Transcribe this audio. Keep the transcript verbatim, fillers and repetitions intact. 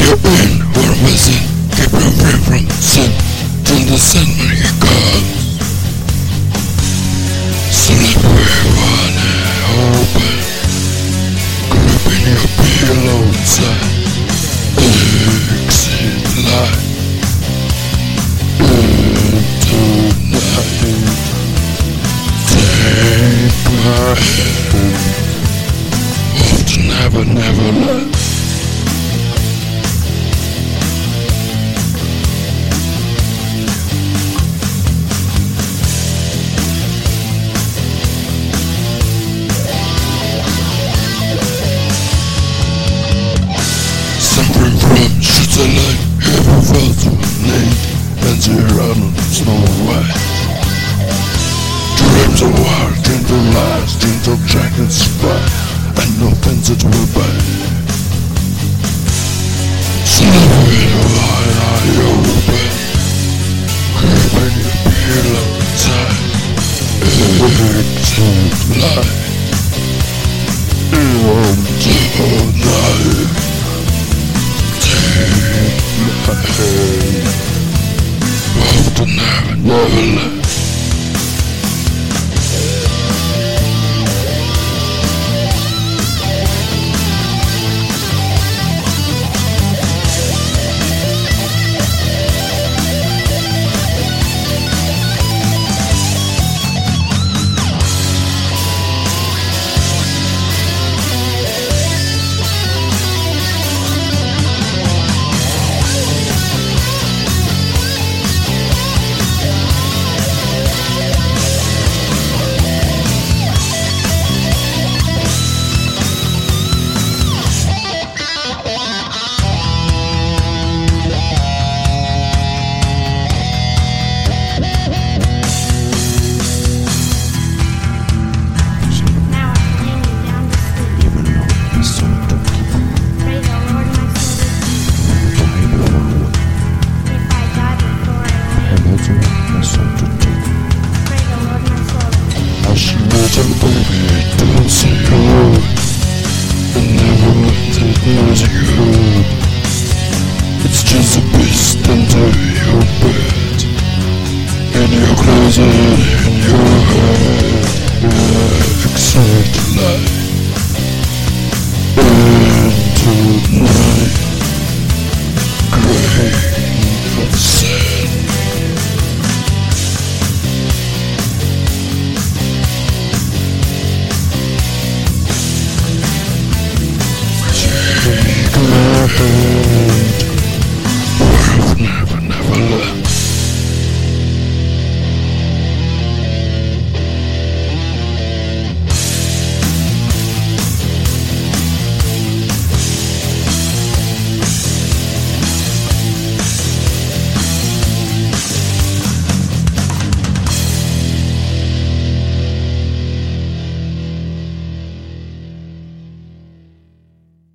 you're in or missing, keep your free from sin till the Sandman he comes. Sleep with one eye open, gripping your pillow inside. Exit light into night. Take my hand, often never, never let. Suffering from shoots of light, heavy felt to need, and zero on Snow White. Dreams of wild, dreams of lies, dreams of dragons fight, and no fences will bite. Sleep with one eye open, gripping your pillow tight. Exit light.